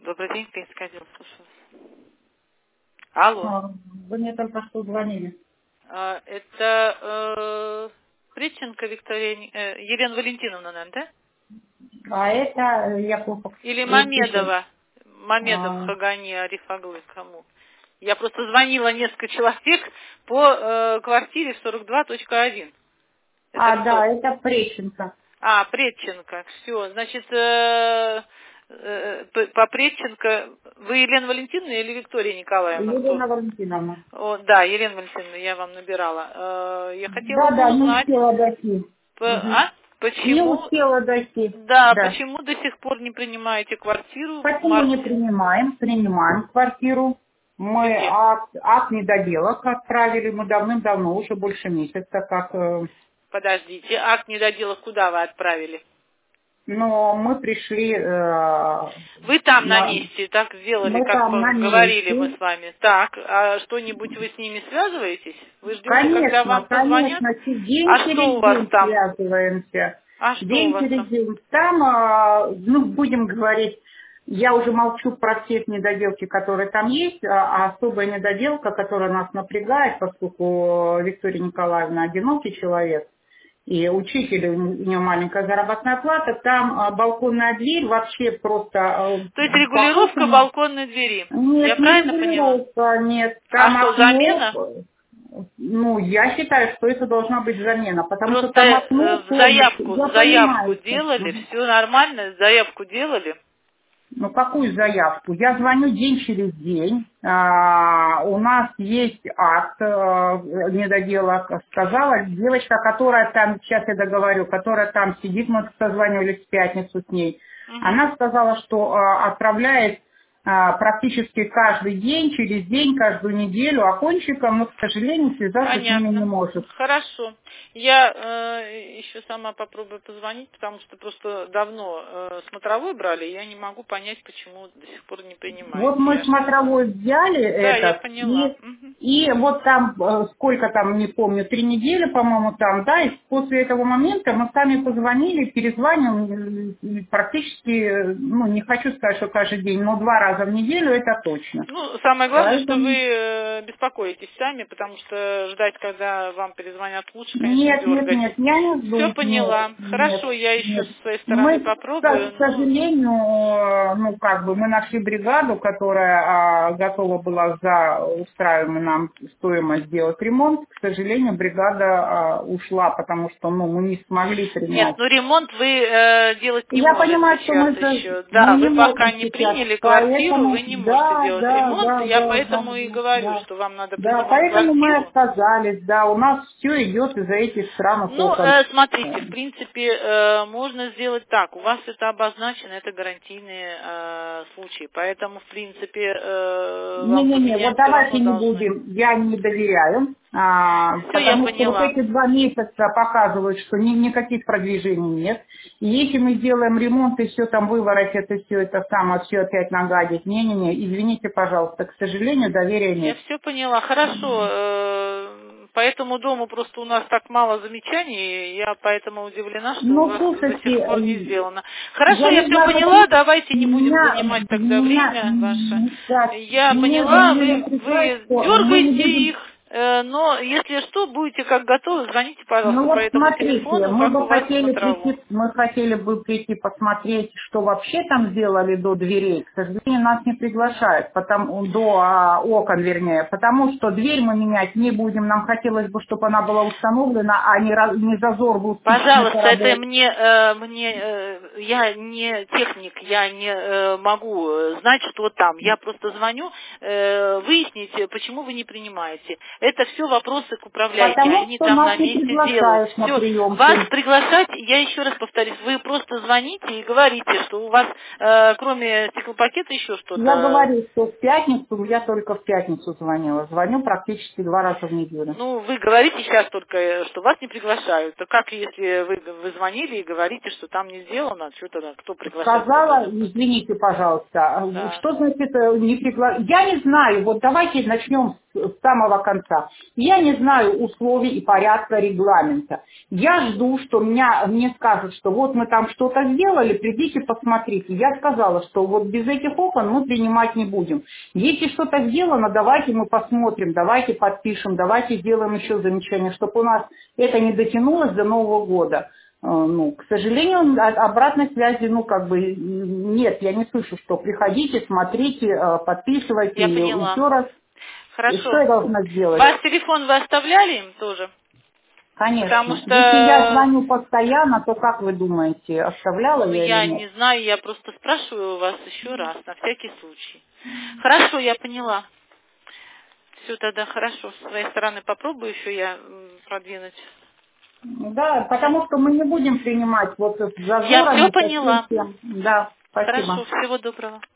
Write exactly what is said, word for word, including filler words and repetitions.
Добрый день, Пензенский отдел, слушаю. Алло. А, Вы мне только что звонили. А, это э, Притченко Виктория, Ни- э, Елена Валентиновна, наверное, да? А это э, я плохо Или слышу. Мамедова? Мамедов А, Хагани Арифаглы, кому? Я просто звонила несколько человек по э, квартире сорок два точка один. Это а, кто? да, это Прещенко. А, Предченко. Все, значит, э, э, п- по Предченко... Вы Елена Валентиновна или Виктория Николаевна? Кто? Елена Валентиновна. О, да, Елена Валентиновна, я вам набирала. Э, я хотела Да, бы да, не узнать, успела дойти. п- Мгм. а? Не Почему, успела дойти. да, Да. почему до сих пор не принимаете квартиру в Почему не марте? принимаем? Принимаем квартиру. Мы Где? акт, акт недоделок отправили, мы давным-давно, уже больше месяца, как... э, Подождите, акт недоделок куда вы отправили? но мы пришли... э, Вы там на на- месте, так сделали, мы как там на говорили мы месте. с вами. Так, а что-нибудь вы с ними связываетесь? Вы ждете, когда Конечно, вам позвонят? конечно, си- день А что у через вас день там? связываемся. А что у День вас через там? день. Там, а, ну, будем говорить, я уже молчу про все недоделки, которые там есть, а а особая недоделка, которая нас напрягает, поскольку Виктория Николаевна одинокий человек, и учитель, у нее маленькая заработная плата, там а, балконная дверь вообще просто а, То есть похожа регулировка на... балконной двери. Я Нет, не правильно поняла? регулировка, нет. А Там что, окно, замена? ну, я считаю, что это должна быть замена, потому что Просто там э, окно в полностью, заявку, я заявку понимаю. Что... делали, Мгм. все нормально, заявку делали. Ну, какую заявку? Я звоню день через день, а, у нас есть акт э, недоделок, сказала девочка, которая там, сейчас я договорю, которая там сидит, мы созванивались в пятницу с ней, Мгм. она сказала, что э, отправляет а, практически каждый день, через день, каждую неделю окончиком, но, к сожалению, связаться с ними не Понятно. может. Хорошо. Я э, еще сама попробую позвонить, потому что просто давно э, смотровой брали, и я не могу понять, почему до сих пор не Вот принимаете. мы Я что... смотровой взяли Да, я этот, поняла. и, Мгм. и вот там, э, сколько там, не помню, три недели, по-моему, там, да, и после этого момента мы сами позвонили, перезваниваем э, практически, э, ну, не хочу сказать, что каждый день, но два раза в неделю это точно. Ну, самое главное, что вы Поэтому э, беспокоитесь сами, потому что ждать, когда вам перезвонят, лучше, конечно, нет, нет, дергаетесь. нет, я не Все жду, нет, поняла. нет, Хорошо, я еще нет. со своей стороны Мы, к попробую. к Ну, сожалению, э, ну, как бы, мы нашли бригаду, которая а, готова была за устраиваемую нам стоимость сделать ремонт. К сожалению, бригада а, ушла, потому что, ну, мы не смогли нет, принять. ну ремонт вы э, делать не Я можете понимаю, что сейчас мы, за- еще. мы Да, не вы пока можем не сейчас, приняли квартиру, поэтому, вы не можете да, делать да, ремонт. да, Я да, да, поэтому и да, говорю, да. что вам надо Да, принимать поэтому мы квартиру. отказались, да, у нас все идет из-за этих сраных Ну, окон. э, смотрите, в принципе, э, можно сделать так. У вас это обозначено, это гарантийные э, случаи. Поэтому, в принципе, э, вам Не-не-не, вот поменять все давайте равно не должны. будем, я не доверяю, а, Все, я потому что вот поняла. эти два месяца показывают, что ни- никаких продвижений нет. И если мы делаем ремонт и все там выворотят, и все это самое, все опять нагадить, не-не-не, извините, пожалуйста, к сожалению, доверия Я нет. все поняла. Хорошо. э, По этому дому просто у нас так мало замечаний, и я поэтому удивлена, что у Ну, вас до слушайте, сих пор не э, сделано. Хорошо, я я не все знаю, потому поняла, что давайте не будем меня, занимать тогда меня, время ваше. м, так, Я меня поняла, довели вы, до приказ, вы что мы не дергаете будем. их, э, но если что, будете как готовы, звоните, Ну пожалуйста, по вот этому смотрите, телефону, мы как бы у вас в хотели смотровом. прийти, мы хотели бы прийти посмотреть, что вообще там сделали до дверей. К сожалению, нас не приглашают, потому, до а, окон, вернее, потому что дверь мы менять не будем. Нам хотелось бы, чтобы она была установлена, а не, раз- не зазор был спичный Пожалуйста, это коробок. мне, э, мне, э, я не техник, я не э, могу э, знать, что там. Я просто звоню, э, выяснить, э, почему вы не принимаете. Это все вопросы к управляющей, Потому они что там на нас не месте делают. приглашают на Все, вас прием. приглашать, я еще раз повторюсь, вы просто звоните и говорите, что у вас, э, кроме стеклопакета, еще Я что-то. говорю, что в пятницу, я только в пятницу звонила. Звоню практически два раза в неделю. Ну, вы говорите сейчас только, э, что вас не приглашают. А как, если вы, вы звонили и говорите, что там не сделано, что тогда, кто приглашать-то Сказала, должен? извините, пожалуйста, Да. что значит э, не пригла... Я не знаю, вот давайте начнем с самого конца. Я не знаю условий и порядка регламента. Я жду, что меня, мне скажут, что вот мы там что-то сделали, придите посмотрите. Я сказала, что вот без этих окон мы принимать не будем. Если что-то сделано, давайте мы посмотрим, давайте подпишем, давайте сделаем еще замечание, чтобы у нас это не дотянулось до Нового года. Ну, к сожалению, обратной связи, ну, как бы, нет, я не слышу, что приходите, смотрите, подписывайте, Я поняла. еще раз. Хорошо. Что я должна сделать? Ваш телефон вы оставляли им тоже? Конечно. Потому что... Если я звоню постоянно, то как вы думаете, оставляла Ну, я я или нет? не знаю, я просто спрашиваю вас еще раз, на всякий случай. Хорошо, я поняла. Все тогда хорошо. С своей стороны попробую еще я продвинуть. Да, потому что мы не будем принимать вот с Я зазорами. все поняла. Таким, да, спасибо. Хорошо, всего доброго.